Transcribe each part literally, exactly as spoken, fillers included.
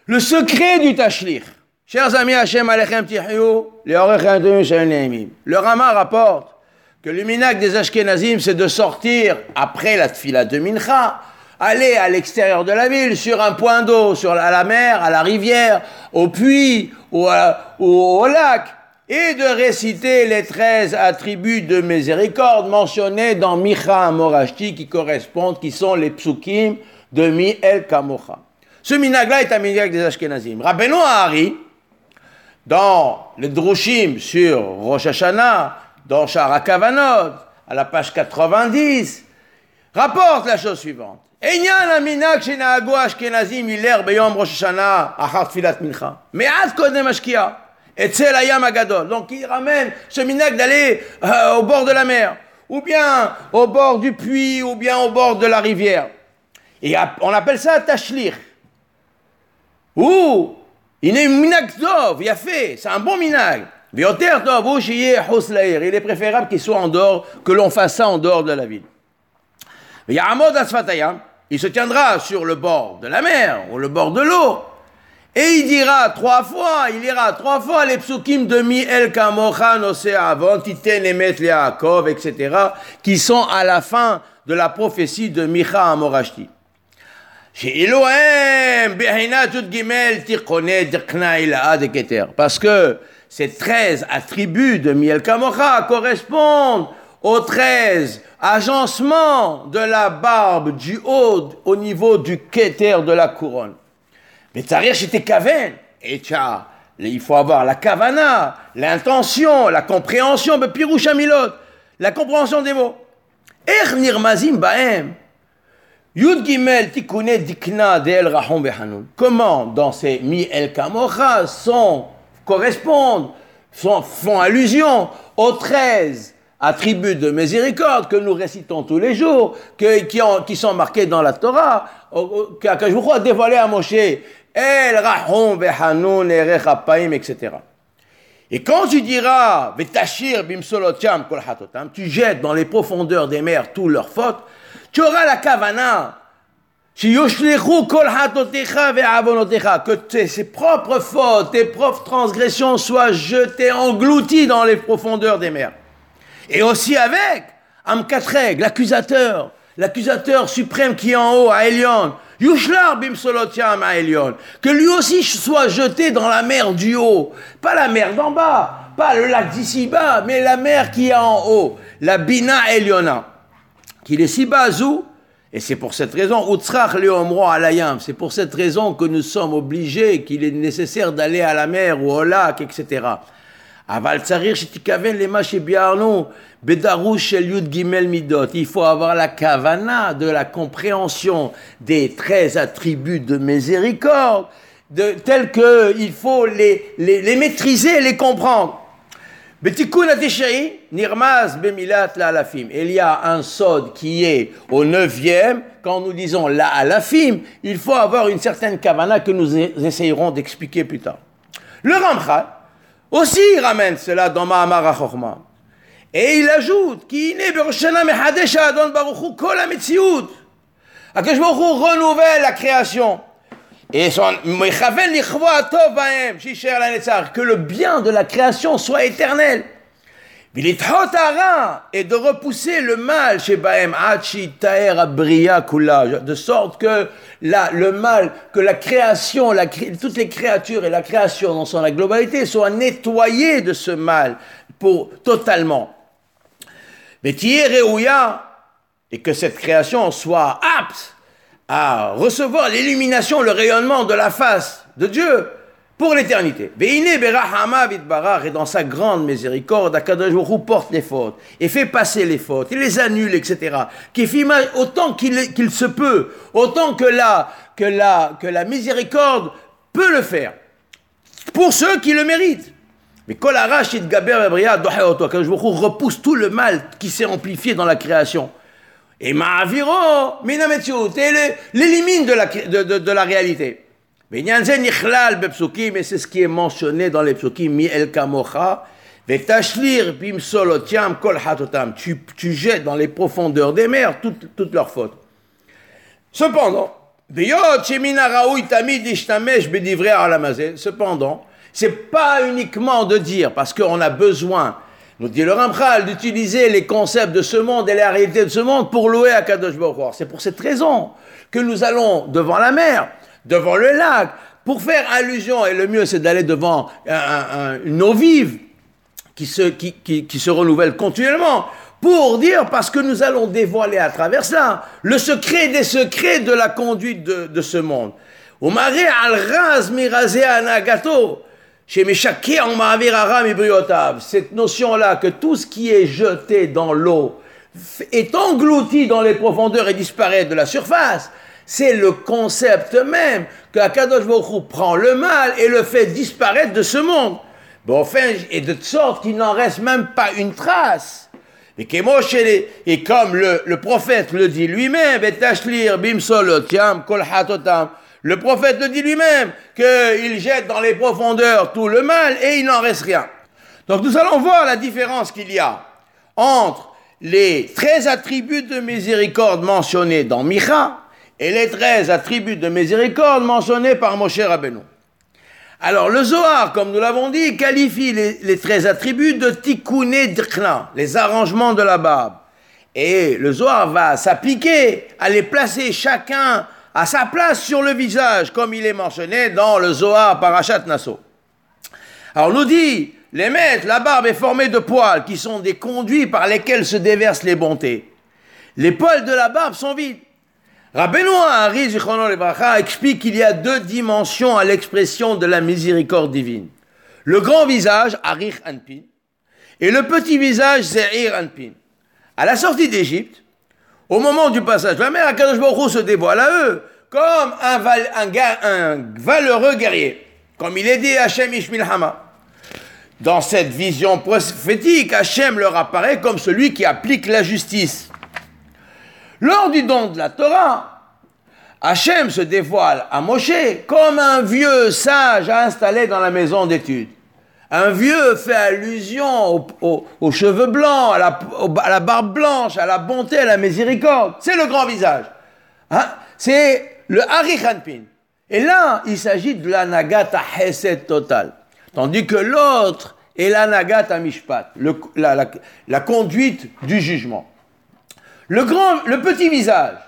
Le secret du tashlir. Chers amis, Hachem Alechem Tihyou, les Orechem Shalom Neimim. Le Rama rapporte que le minhag des Ashkenazim, c'est de sortir après la tfila de Mincha, aller à l'extérieur de la ville, sur un point d'eau, sur la, à la mer, à la rivière, au puits, ou, à, ou au lac, et de réciter les treize attributs de miséricorde mentionnés dans Micha Morashti, qui correspondent, qui sont les psukim de Mi El Kamocha. Ce minhag-là est un minhag des Ashkenazim. Rabbeinu Ahari, dans le Drushim sur Rosh Hashanah, dans Sha'ar HaKavanot, à la page quatre-vingt-dix, rapporte la chose suivante. Einyan aminak shenahagu Ashkenazim iler beyom Rosh Hashanah achar tfilat mincha. Me'at kodem ashkia. Etzel hayam hagadol. Donc il ramène ce minhag d'aller euh, au bord de la mer, ou bien au bord du puits, ou bien au bord de la rivière. Et on appelle ça tashlir. Ou, il est minhag tov, il a fait, c'est un bon minhag. Il est préférable qu'il soit en dehors, que l'on fasse ça en dehors de la ville. Il se tiendra sur le bord de la mer, ou le bord de l'eau, et il dira trois fois, il ira trois fois les psukim de Mi El Kamocha Nosé Avon, Titen Emet Leakov, et cetera, qui sont à la fin de la prophétie de Micha Amorashti. Parce que ces treize attributs de Mi El Kamocha correspondent aux treize agencements de la barbe du haut au niveau du keter de la couronne. Mais Tzarir Shete Kaven, et tcha, il faut avoir la kavana, l'intention, la compréhension, Pirouch Hamilot, la compréhension des mots. Er nirmazim baem. Yud Gimel Tikune Dikna de El Rahom Behanun. Comment dans ces Mi El Kamocha sont, correspondent, sont, font allusion aux treize attributs de miséricorde que nous récitons tous les jours, que, qui, ont, qui sont marqués dans la Torah, que je vous crois dévoilé à Moshe, El Rahom Behanun Erech Apaim, et cetera. Et quand tu diras Vetashir Bimsolotiam Kol Hatotam, tu jettes dans les profondeurs des mers toutes leurs fautes, tu auras la kavana, que tes, ses propres fautes, tes propres transgressions soient jetées, englouties dans les profondeurs des mers. Et aussi avec Amkatreg, l'accusateur, l'accusateur suprême qui est en haut, à Elion, Yushlar Bimsolotiam à Elion, que lui aussi soit jeté dans la mer du haut, pas la mer d'en bas, pas le lac d'ici-bas, mais la mer qui est en haut, la Bina Eliona. Qu'il est si basou, et c'est pour cette raison, Utsrach Leomro Alayam, c'est pour cette raison que nous sommes obligés, qu'il est nécessaire d'aller à la mer ou au lac, et cetera. Aval Tzarir Shetikaven Lema Shebiarnu, Bedarouch Shel Yud Gimel Midot. Il faut avoir la kavana de la compréhension des treize attributs de miséricorde, de, tels qu'il faut les, les, les maîtriser, les comprendre. Betikun Atishai, Nirmaz Bemilat La Alafim. Il y a un sod qui est au neuvième. Quand nous disons La Alafim, il faut avoir une certaine kavana que nous essayerons d'expliquer plus tard. Le Ramchal aussi ramène cela dans Ma'amar HaChochma. Et il ajoute Ki'ine Beroshana Mehadesh Adon Baruch Hu Kol HaMetziut. Akadosh Baruch Hu renouvelle la création. Et son Mechaven Lichvoa Tov Bahem Shisher La Netzar, que le bien de la création soit éternel. Vilithot Hara, et de repousser le mal chez Bahem Hachi Taher Abriya Kula, de sorte que la, le mal, que la création, la, toutes les créatures et la création dans son la globalité soient nettoyées de ce mal pour totalement. Vetiye Reouya, et que cette création soit apte à recevoir l'illumination, le rayonnement de la face de Dieu pour l'éternité. Veine berahama vitbarach, et dans sa grande miséricorde, Akadosh Baruch Hu porte les fautes et fait passer les fautes, il les annule, et cetera. Autant qu'il, qu'il se peut, autant que la, que, la, que la miséricorde peut le faire, pour ceux qui le méritent. Mais Kol Harash Yitgaber Bebriya Doheoto, Akadosh Baruch Hu repousse tout le mal qui s'est amplifié dans la création. Et Ma'aviro Minametziut, et l'élimine de la, de, de, de la réalité. Mais c'est ce qui est mentionné dans les psukim, Mi El Kamocha, Vetashlir Bimsolotiam Kol Hatotam, tu jettes dans les profondeurs des mers toutes, toutes leurs fautes. Cependant, Cependant, c'est pas uniquement de dire, parce qu'on a besoin, nous dit le Ramchal, d'utiliser les concepts de ce monde et la réalité de ce monde pour louer à Kadosh Baruch Hu. C'est pour cette raison que nous allons devant la mer, devant le lac, pour faire allusion, et le mieux c'est d'aller devant un, un, une eau vive qui se, qui, qui, qui se renouvelle continuellement, pour dire, parce que nous allons dévoiler à travers ça le secret des secrets de la conduite de, de ce monde. Cette notion-là, que tout ce qui est jeté dans l'eau est englouti dans les profondeurs et disparaît de la surface, c'est le concept même que Akadosh Baruch Hu prend le mal et le fait disparaître de ce monde. Bon, enfin, et de sorte qu'il n'en reste même pas une trace. Et comme le, le prophète le dit lui-même, le prophète le dit lui-même, qu'il jette dans les profondeurs tout le mal et il n'en reste rien. Donc nous allons voir la différence qu'il y a entre les treize attributs de miséricorde mentionnés dans Micha et les treize attributs de miséricorde mentionnés par Moshe Rabbeinu. Alors, le Zohar, comme nous l'avons dit, qualifie les, les treize attributs de tikkuné d'Ikhna, les arrangements de la barbe. Et le Zohar va s'appliquer à les placer chacun à sa place sur le visage, comme il est mentionné dans le Zohar Parashat Nasso. Alors, on nous dit, les maîtres, la barbe est formée de poils qui sont des conduits par lesquels se déversent les bontés. Les poils de la barbe sont vides. Rabbeinu Hari Zichrono Livracha explique qu'il y a deux dimensions à l'expression de la miséricorde divine. Le grand visage, Arich Anpin, et le petit visage, Zeir Anpin. À la sortie d'Égypte, au moment du passage de la mer, Akadosh Baruch Hu se dévoile à eux comme un, val, un, un valeureux guerrier, comme il est dit Hachem Ish Milhama. Dans cette vision prophétique, Hachem leur apparaît comme celui qui applique la justice. Lors du don de la Torah, Hachem se dévoile à Moshe comme un vieux sage installé dans la maison d'études. Un vieux fait allusion aux, aux, aux cheveux blancs, à la, à la barbe blanche, à la bonté, à la miséricorde. C'est le grand visage. Hein? C'est le Arich Anpin. Et là, il s'agit de la Nagat à Hesed total. Tandis que l'autre est la Nagat à Mishpat, le, la, la, la conduite du jugement. Le, grand, le petit visage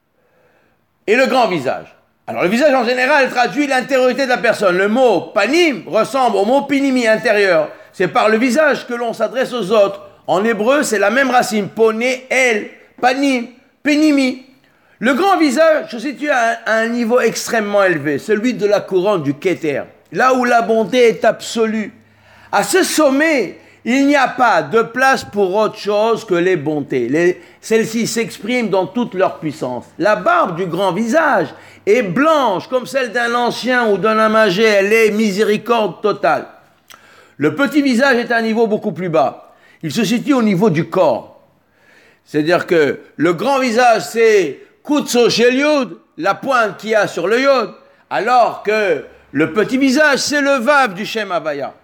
et le grand visage. Alors le visage en général traduit l'intériorité de la personne. Le mot panim ressemble au mot pinimi, intérieur. C'est par le visage que l'on s'adresse aux autres. En hébreu, c'est la même racine. Poné, el, panim, penimi. Le grand visage se situe à un, à un niveau extrêmement élevé, celui de la couronne du Keter, là où la bonté est absolue. À ce sommet, il n'y a pas de place pour autre chose que les bontés. Les, celles-ci s'expriment dans toute leur puissance. La barbe du grand visage est blanche comme celle d'un ancien ou d'un homme âgé. Elle est miséricorde totale. Le petit visage est à un niveau beaucoup plus bas. Il se situe au niveau du corps. C'est-à-dire que le grand visage, c'est Kutso Shel Yud, la pointe qu'il y a sur le Yod, alors que le petit visage, c'est le Vav du Shem Havaya.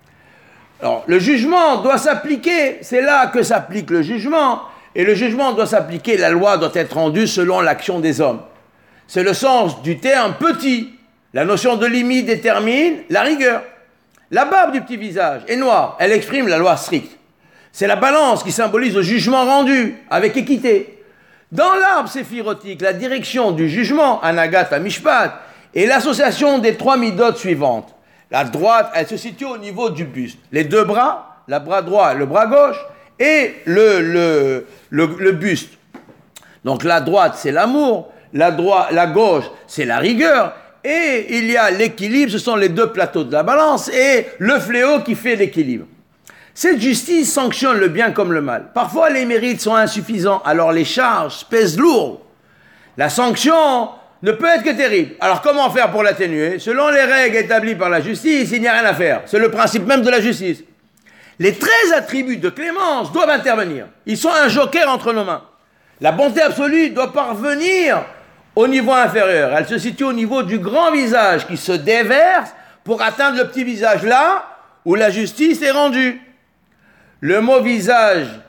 Alors, le jugement doit s'appliquer, c'est là que s'applique le jugement, et le jugement doit s'appliquer, la loi doit être rendue selon l'action des hommes. C'est le sens du terme petit. La notion de limite détermine la rigueur. La barbe du petit visage est noire, elle exprime la loi stricte. C'est la balance qui symbolise le jugement rendu avec équité. Dans l'arbre séphirotique, la direction du jugement, Anagat à Mishpat, est l'association des trois midotes suivantes. La droite, elle se situe au niveau du buste. Les deux bras, le bras droit et le bras gauche, et le, le, le, le buste. Donc la droite, c'est l'amour, la, droite, la gauche, c'est la rigueur, et il y a l'équilibre, ce sont les deux plateaux de la balance, et le fléau qui fait l'équilibre. Cette justice sanctionne le bien comme le mal. Parfois, les mérites sont insuffisants, alors les charges pèsent lourd. La sanction ne peut être que terrible. Alors comment faire pour l'atténuer? Selon les règles établies par la justice, il n'y a rien à faire. C'est le principe même de la justice. Les treize attributs de clémence doivent intervenir. Ils sont un joker entre nos mains. La bonté absolue doit parvenir au niveau inférieur. Elle se situe au niveau du grand visage qui se déverse pour atteindre le petit visage là où la justice est rendue. Le mot visage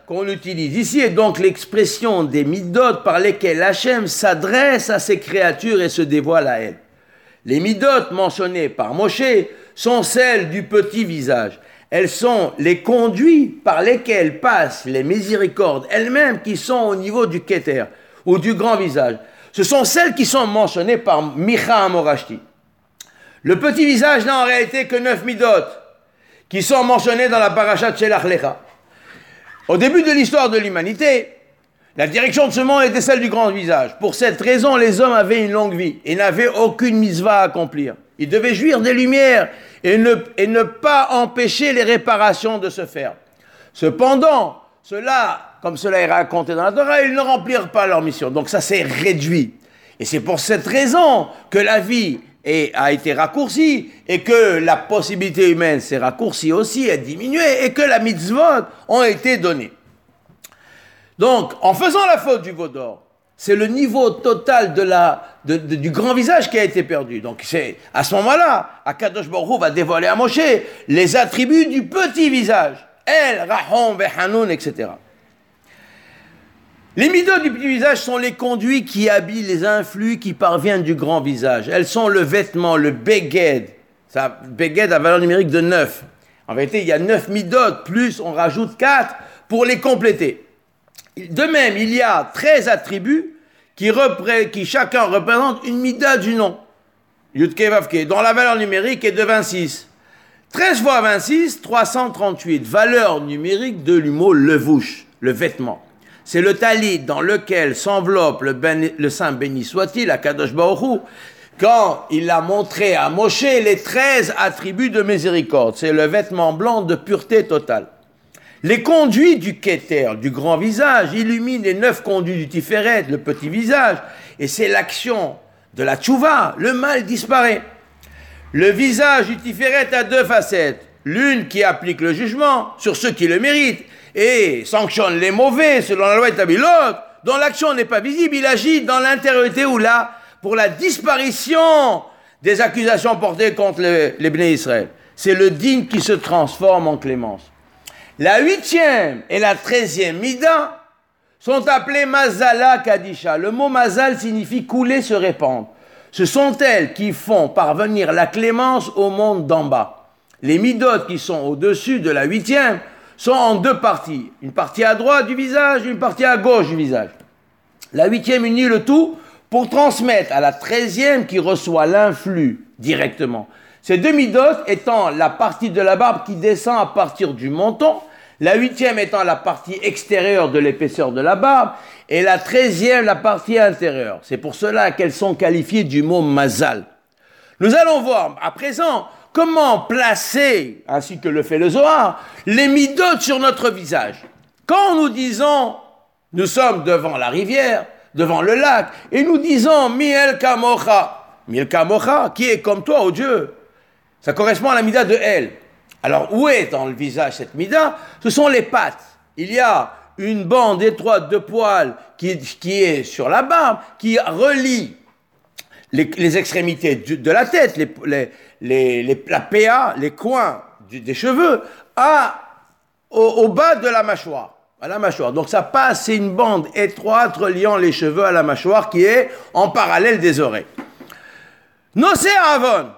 qu'on utilise ici est donc l'expression des midot par lesquelles Hachem s'adresse à ses créatures et se dévoile à elles. Les midot mentionnées par Moshe sont celles du petit visage. Elles sont les conduits par lesquels passent les miséricordes elles-mêmes qui sont au niveau du Keter ou du grand visage. Ce sont celles qui sont mentionnées par Micha Amorashti. Le petit visage n'a en réalité que neuf midot qui sont mentionnées dans la paracha de Shelach Lecha. Au début de l'histoire de l'humanité, la direction de ce monde était celle du grand visage. Pour cette raison, les hommes avaient une longue vie et n'avaient aucune mitzvah à accomplir. Ils devaient jouir des lumières et ne, et ne pas empêcher les réparations de se faire. Cependant, cela, comme cela est raconté dans la Torah, ils ne remplirent pas leur mission. Donc ça s'est réduit. Et c'est pour cette raison que la vie est, a été raccourcie et que la possibilité humaine s'est raccourcie aussi, a diminué et que la mitzvot ont été données. Donc, en faisant la faute du veau d'or, c'est le niveau total de la, de, de, du grand visage qui a été perdu. Donc, c'est à ce moment-là, Akadosh Baruch Hu va dévoiler à Moshe les attributs du petit visage. El, Rahom, Vehanoun, et cetera. Les midot du petit visage sont les conduits qui habillent les influx qui parviennent du grand visage. Elles sont le vêtement, le beged. Ça, beged à valeur numérique de neuf. En vérité, il y a neuf midot, plus on rajoute quatre pour les compléter. De même, il y a treize attributs qui, repré- qui chacun représente une mida du nom. Yudke Vavke, dont la valeur numérique est de vingt-six. treize fois vingt-six, trois cent trente-huit. Valeur numérique de l'humo levouche, le vêtement. C'est le talit dans lequel s'enveloppe le, ben, le Saint béni soit-il, Akadosh Baruch Hu, quand il a montré à Moshe les treize attributs de miséricorde. C'est le vêtement blanc de pureté totale. Les conduits du Keter, du grand visage, illuminent les neuf conduits du Tiferet, le petit visage, et c'est l'action de la tchouva, le mal disparaît. Le visage du Tiferet a deux facettes, l'une qui applique le jugement sur ceux qui le méritent, et sanctionne les mauvais selon la loi établie. L'autre, dont l'action n'est pas visible, il agit dans l'intériorité ou là, pour la disparition des accusations portées contre les, les Bnei Israël. C'est le digne qui se transforme en clémence. La huitième et la treizième mida sont appelées Mazala Kadisha. Le mot Mazal signifie couler, se répandre. Ce sont elles qui font parvenir la clémence au monde d'en bas. Les midot qui sont au-dessus de la huitième sont en deux parties. Une partie à droite du visage, une partie à gauche du visage. La huitième unit le tout pour transmettre à la treizième qui reçoit l'influx directement. Ces deux midot étant la partie de la barbe qui descend à partir du menton, la huitième étant la partie extérieure de l'épaisseur de la barbe, et la treizième la partie intérieure. C'est pour cela qu'elles sont qualifiées du mot mazal. Nous allons voir à présent comment placer, ainsi que le fait le Zohar, les midot sur notre visage. Quand nous disons, nous sommes devant la rivière, devant le lac, et nous disons Miel Kamocha, Miel Kamocha, qui est comme toi, ô Dieu. Ça correspond à la mida de El. Alors, où est dans le visage cette mida? Ce sont les pattes. Il y a une bande étroite de poils qui, qui est sur la barbe, qui relie les, les extrémités du, de la tête, les, les, les, les, la P A, les coins du, des cheveux, à, au, au bas de la mâchoire. À la mâchoire. Donc, ça passe, c'est une bande étroite reliant les cheveux à la mâchoire qui est en parallèle des oreilles. Nosé Avon,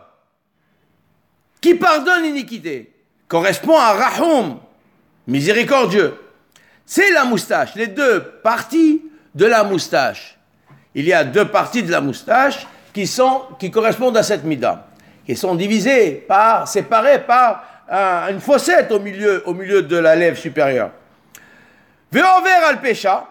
qui pardonne l'iniquité, correspond à Rahum, miséricordieux. C'est la moustache, les deux parties de la moustache. Il y a deux parties de la moustache qui, sont, qui correspondent à cette mida, qui sont divisées par, séparées par un, une fossette au milieu, au milieu de la lèvre supérieure. Ve'over al pécha,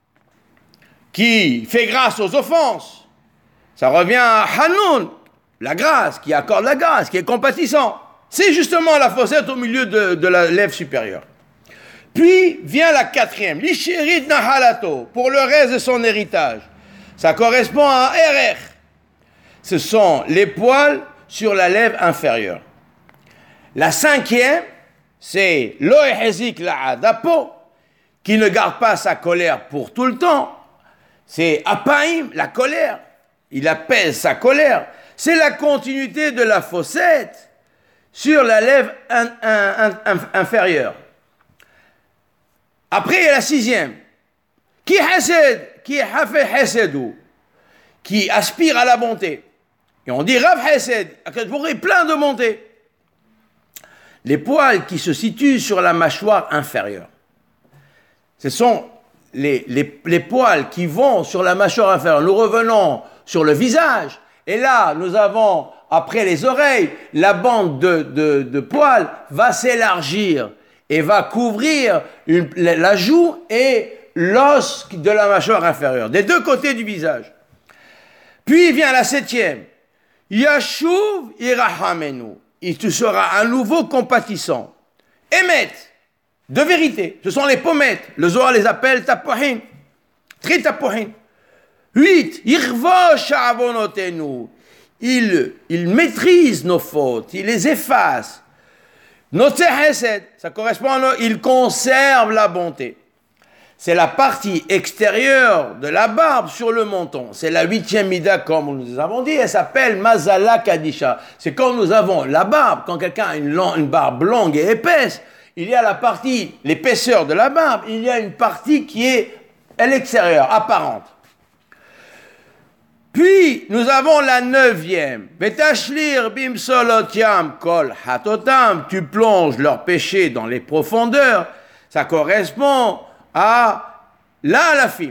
qui fait grâce aux offenses. Ça revient à Hanoun, la grâce, qui accorde la grâce, qui est compatissant. C'est justement la fossette au milieu de, de la lèvre supérieure. Puis vient la quatrième, l'Ishérit Nahalato, pour le reste de son héritage. Ça correspond à Erech. Ce sont les poils sur la lèvre inférieure. La cinquième, c'est Loehezik La'adapo, qui ne garde pas sa colère pour tout le temps. C'est Apaim, la colère. Il apaise sa colère. C'est la continuité de la fossette sur la lèvre in, in, in, in, inférieure. Après, il y a la sixième. Qui Hesed, qui Hafeh Hesedou, qui aspire à la bonté. Et on dit Rav Hesed, Akadosh Baruch Hu est plein de bonté. Les poils qui se situent sur la mâchoire inférieure. Ce sont les, les, les poils qui vont sur la mâchoire inférieure. Nous revenons sur le visage. Et là, nous avons, après les oreilles, la bande de, de, de poils va s'élargir et va couvrir une, la joue et l'os de la mâchoire inférieure, des deux côtés du visage. Puis vient la septième. Yashuv irahamenu. Il te sera à nouveau compatissant. Emet, de vérité. Ce sont les pommettes. Le Zohar les appelle tapohin. Tri tapohin. Huit. Irvo sha'avonotenu. Il, il maîtrise nos fautes. Il les efface. Notze hesed. Ça correspond à nos, il conserve la bonté. C'est la partie extérieure de la barbe sur le menton. C'est la huitième mida, comme nous avons dit. Elle s'appelle Mazala Kadisha. C'est quand nous avons la barbe, quand quelqu'un a une, long, une barbe longue et épaisse, il y a la partie, l'épaisseur de la barbe, il y a une partie qui est à l'extérieur, apparente. Puis, nous avons la neuvième. Betashlir bimsolotiam kol hatotam. Tu plonges leurs péchés dans les profondeurs. Ça correspond à la halafim.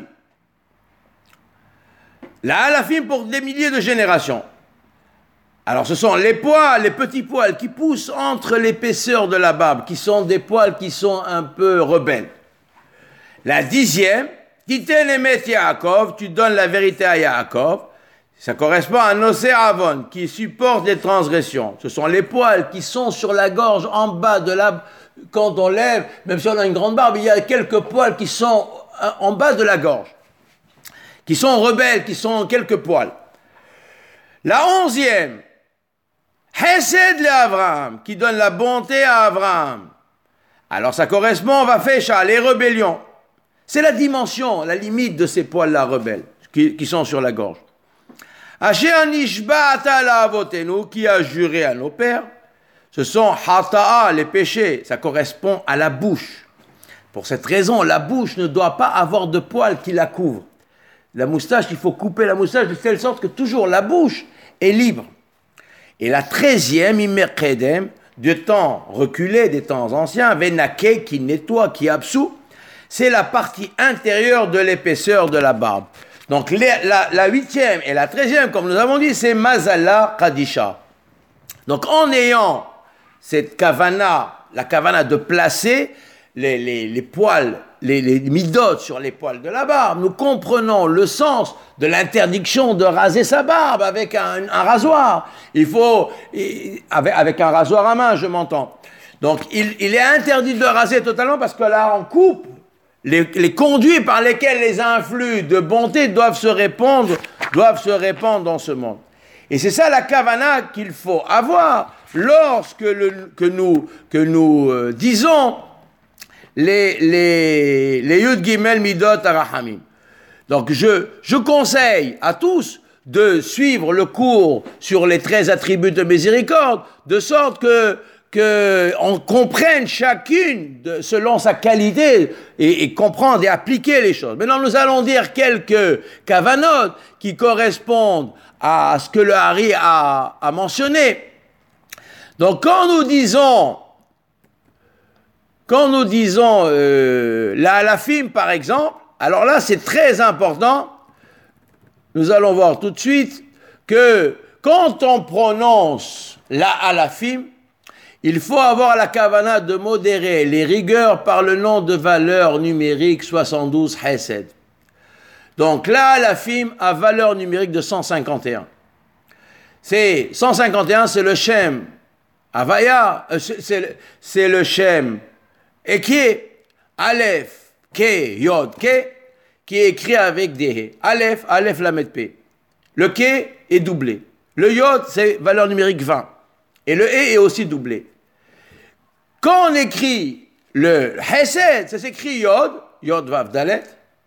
La halafim pour des milliers de générations. Alors ce sont les poils, les petits poils qui poussent entre l'épaisseur de la barbe, qui sont des poils qui sont un peu rebelles. La dixième, Titen emet Yaakov, tu donnes la vérité à Yaakov. Ça correspond à Nosé Avon, qui supporte les transgressions. Ce sont les poils qui sont sur la gorge en bas de la... Quand on lève, même si on a une grande barbe, il y a quelques poils qui sont en bas de la gorge, qui sont rebelles, qui sont quelques poils. La onzième, Hesed le Avraham, qui donne la bonté à Avraham. Alors ça correspond, on va faire les rébellions. C'est la dimension, la limite de ces poils-là rebelles, qui, qui sont sur la gorge. Asher nishba'ata la'avotenu, qui a juré à nos pères. Ce sont hata'a, les péchés, ça correspond à la bouche. Pour cette raison, la bouche ne doit pas avoir de poils qui la couvrent. La moustache, il faut couper la moustache de telle sorte que toujours la bouche est libre. Et la treizième, immerkedem, de temps reculé, des temps anciens, venake, qui nettoie, qui absout, c'est la partie intérieure de l'épaisseur de la barbe. Donc les, la, la huitième et la treizième, comme nous avons dit, c'est Mazala Kadisha. Donc en ayant cette kavana, la kavana de placer les, les, les poils, les, les midotes sur les poils de la barbe, nous comprenons le sens de l'interdiction de raser sa barbe avec un, un rasoir. Il faut, avec, avec un rasoir à main, je m'entends. Donc il, il est interdit de raser totalement parce que là on coupe les, les conduits par lesquels les influx de bonté doivent se répandre, doivent se répandre dans ce monde. Et c'est ça la kavana qu'il faut avoir lorsque le, que nous, que nous euh, disons les, les, les Yud Gimel Midot Arahamim. Donc je, je conseille à tous de suivre le cours sur les treize attributs de miséricorde, de sorte que qu'on comprenne chacune de, selon sa qualité et, et comprendre et appliquer les choses. Maintenant, nous allons dire quelques kavanot qui correspondent à ce que le Hari a, a mentionné. Donc, quand nous disons, quand nous disons euh, la halafim, par exemple, alors là, c'est très important. Nous allons voir tout de suite que quand on prononce la halafim, il faut avoir la kavana de modérer les rigueurs par le nom de valeur numérique soixante-douze Hesed. Donc là, la film a valeur numérique de cent cinquante et un. C'est cent cinquante et un, c'est le Shem Havaya, euh, c'est, c'est le Shem Eke, Aleph, Ke, Yod, Ke, qui est écrit avec des He. Aleph, Aleph, Lamed, P. Le Ke est doublé. Le Yod, c'est valeur numérique vingt. Et le E est aussi doublé. Quand on écrit le Hesed, ça s'écrit Yod, Yod, Vav, Dalet,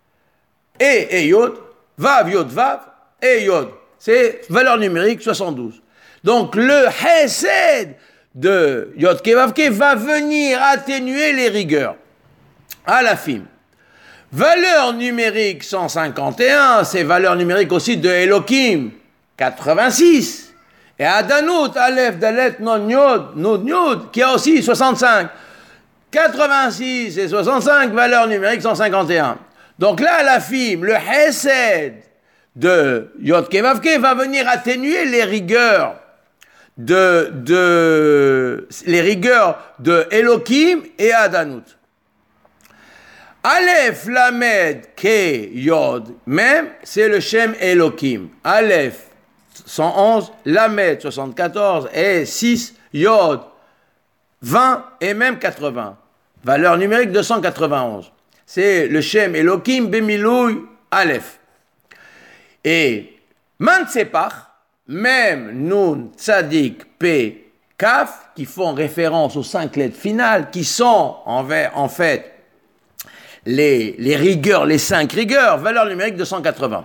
E et Yod, Vav, Yod, Vav, et Yod. C'est valeur numérique soixante-douze. Donc le Hesed de Yod, Ke, Vav, Ke va venir atténuer les rigueurs. Alafim. Valeur numérique cent cinquante et un, c'est valeur numérique aussi de Elohim, quatre-vingt-six. Et Adanout, Aleph, Dalet, Non, Yod, Nud, Yod, qui a aussi soixante-cinq. quatre-vingt-six et soixante-cinq, valeur numérique cent cinquante et un. Donc là, Alafim, le Hesed de Yod Kevavke va venir atténuer les rigueurs de, de, les rigueurs de Elohim et Adanout. Aleph, Lamed, Ke, Yod, même, c'est le Shem Elohim. Aleph, cent onze, Lamed, soixante-quatorze, et six, Yod, vingt, et même quatre-vingts. Valeur numérique deux cent quatre-vingt-onze. C'est le Shem Elohim, Bemilouy, Aleph. Et Mansepach, même Nun, Tzadik, P, Kaf, qui font référence aux cinq lettres finales, qui sont en, en fait les, les rigueurs, les cinq rigueurs, valeur numérique deux cent quatre-vingts.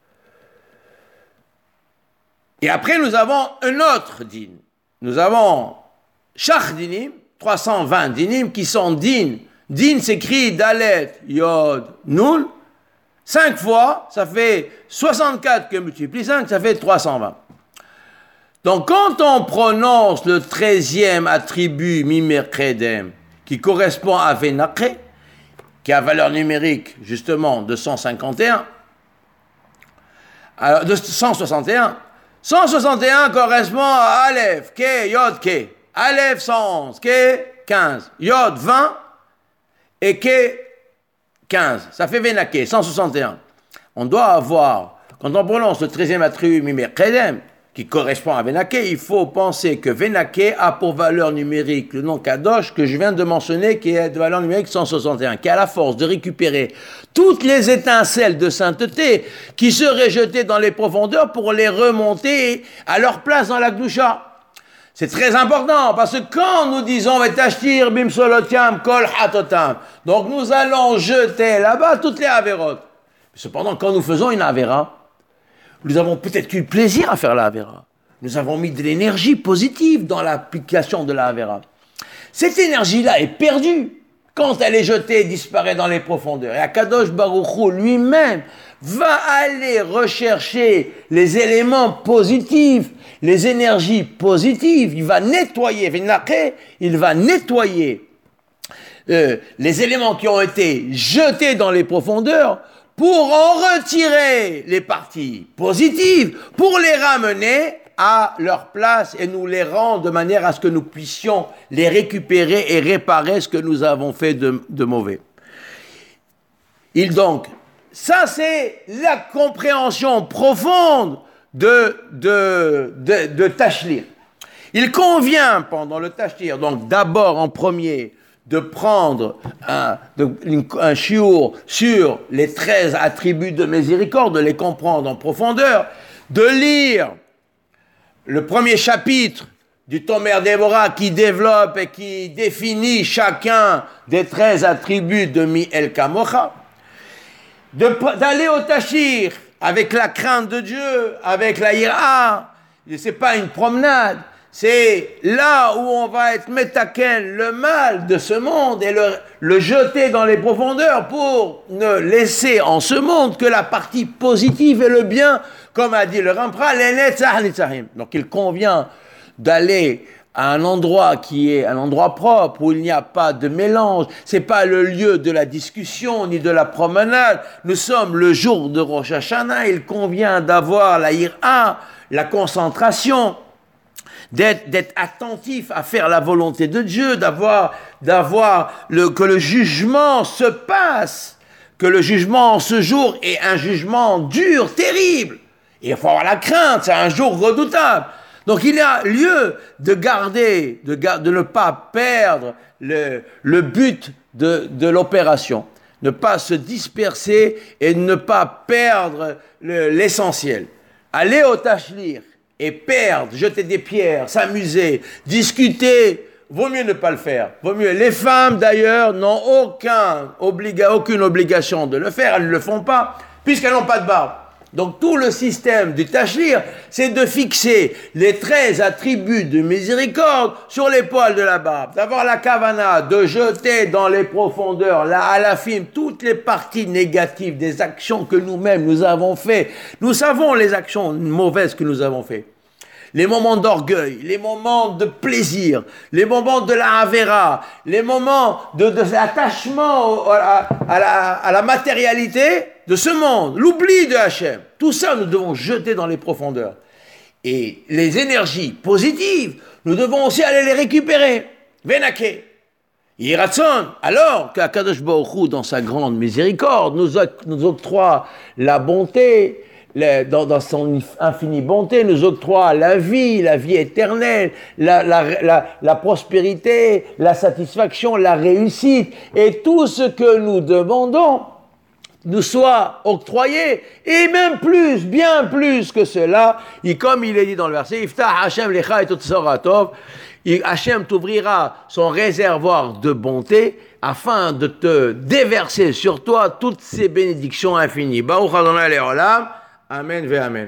Et après, nous avons un autre din. Nous avons Shach dinim, trois cent vingt dinim, qui sont din. Din s'écrit Dalet, Yod, Nun. cinq fois, ça fait soixante-quatre que multiplie cinq, ça fait trois cent vingt. Donc, quand on prononce le treizième attribut Mimerkedem, qui correspond à Venakhe, qui a valeur numérique, justement, de cent cinquante et un, alors, de cent soixante et un, cent soixante et un correspond à Aleph, Ke, Yod, Ke. Aleph, cent onze, Ke, quinze. Yod, vingt, et Ke, quinze. Ça fait Venakhe, cent soixante et un. On doit avoir, quand on prononce le treizième attribut Mimerkedem, qui correspond à Venakhe, il faut penser que Venakhe a pour valeur numérique le nom Kadosh que je viens de mentionner, qui est de valeur numérique cent soixante et un, qui a la force de récupérer toutes les étincelles de sainteté qui seraient jetées dans les profondeurs pour les remonter à leur place dans la Gdusha. C'est très important, parce que quand nous disons Vetashtir bim solotiam kol hatotam, donc nous allons jeter là-bas toutes les avérotes. Cependant, quand nous faisons une avéra, nous avons peut-être eu plaisir à faire la Havera. Nous avons mis de l'énergie positive dans l'application de la Havera. Cette énergie-là est perdue quand elle est jetée et disparaît dans les profondeurs. Et Akadosh Baruch Hu lui-même va aller rechercher les éléments positifs, les énergies positives. Il va nettoyer, il va nettoyer euh, les éléments qui ont été jetés dans les profondeurs pour en retirer les parties positives, pour les ramener à leur place et nous les rendre de manière à ce que nous puissions les récupérer et réparer ce que nous avons fait de, de mauvais. Il donc, ça c'est la compréhension profonde de, de, de, de Tachlir. Il convient pendant le Tachlir, donc d'abord en premier, de prendre un, de, un shiur sur les treize attributs de miséricorde, de les comprendre en profondeur, de lire le premier chapitre du Tomer Déborah qui développe et qui définit chacun des treize attributs de Mi El Kamocha, d'aller au Tachir avec la crainte de Dieu, avec la ira. Ce n'est pas une promenade. C'est là où on va être métaken, le mal de ce monde, et le, le jeter dans les profondeurs pour ne laisser en ce monde que la partie positive et le bien, comme a dit le Rampra, donc il convient d'aller à un endroit qui est un endroit propre, où il n'y a pas de mélange. Ce n'est pas le lieu de la discussion ni de la promenade. Nous sommes le jour de Rosh Hashanah, il convient d'avoir la ira, la concentration, D'être, d'être attentif à faire la volonté de Dieu, d'avoir, d'avoir le, que le jugement se passe, que le jugement en ce jour est un jugement dur, terrible. Et il faut avoir la crainte, c'est un jour redoutable. Donc il y a lieu de garder, de, de ne pas perdre le, le but de, de l'opération, ne pas se disperser et ne pas perdre le, l'essentiel. Aller au Tachlir et perdre, jeter des pierres, s'amuser, discuter, vaut mieux ne pas le faire. Vaut mieux. Les femmes, d'ailleurs, n'ont aucun obliga, aucune obligation de le faire. Elles ne le font pas, puisqu'elles n'ont pas de barbe. Donc tout le système du Tachlir, c'est de fixer les treize attributs de miséricorde sur les poils de la barbe, d'avoir la kavana, de jeter dans les profondeurs, la halafim, toutes les parties négatives des actions que nous-mêmes nous avons fait. Nous savons les actions mauvaises que nous avons fait. Les moments d'orgueil, les moments de plaisir, les moments de la Havera, les moments de, de l'attachement à, à, la, à la matérialité de ce monde, l'oubli de Hachem. Tout ça, nous devons jeter dans les profondeurs. Et les énergies positives, nous devons aussi aller les récupérer. Venake. Yiratson, alors qu'Akadosh Baruch Hu, dans sa grande miséricorde, nous, nous octroie la bonté, Dans, dans son infinie bonté, nous octroie la vie, la vie éternelle, la, la, la, la prospérité, la satisfaction, la réussite, et tout ce que nous demandons nous soit octroyé, et même plus, bien plus que cela, et comme il est dit dans le verset, Iftah Hashem lecha et totsora tov, Hashem t'ouvrira son réservoir de bonté, afin de te déverser sur toi toutes ces bénédictions infinies. Baruch Adonai Le'olam. Amen ve amen.